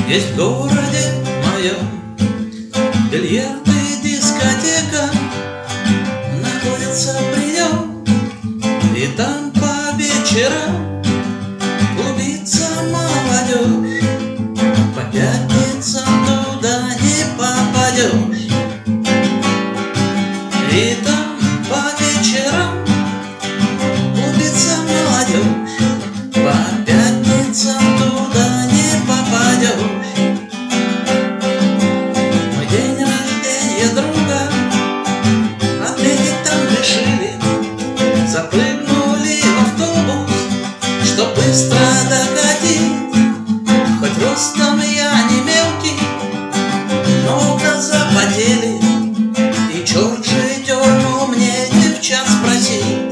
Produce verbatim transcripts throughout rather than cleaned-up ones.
Есть в городе моем бильярд и дискотека, находится при нем, и там по вечерам клубится молодежь. По пятницам туда не попадешь. И там по вечерам клубится молодежь. По пятницам туда не попадешь. Мой день рождения друга отметить там решили. Запрыгнули в автобус, чтоб быстро докатить. Хоть ростом я не мелкий, но глаза потели, и черт же дернул мне девчат спросить.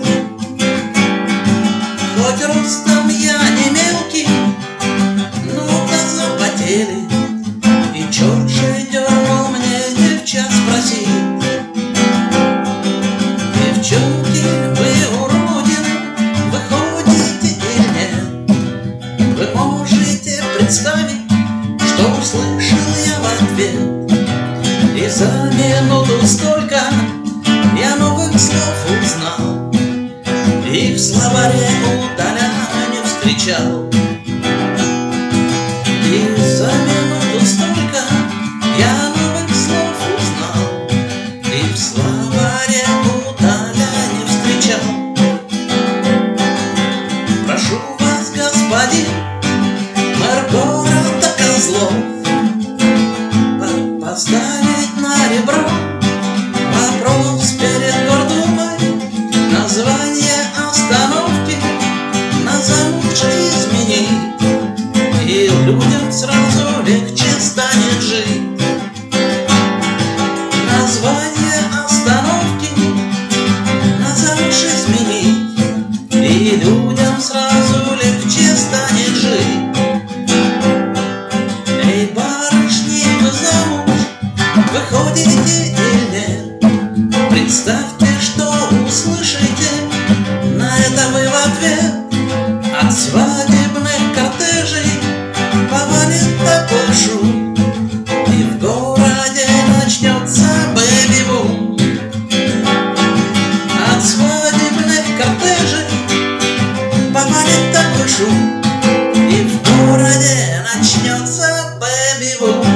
Хоть ростом я не мелкий, но глаза потели, и черт же дернул мне девчат спросить. Девчонки, вы уродины, вы ходите или нет? Вы можете представить, что услышал я в ответ? И за минуту столько я новых слов узнал, их в словаре удаля не встречал. И за минуту столько я новых слов узнал, их в словаре удаля не встречал. Прошу вас, господин мэр города Козлов, поставить на ребро вопрос перед Гордумой. Название остановки назад лучше изменить, и людям сразу легче станет жить. Название остановки назад лучше изменить, и людям сразу легче станет жить. Эй, барышни, вы замуж выходите или нет? Представьте, что услышите, на это вы в ответ. От свадебных кортежей повалит такой шум, и в городе начнется бэби-бум. От свадебных кортежей повалит такой шум, и в городе начнется бэби-бум.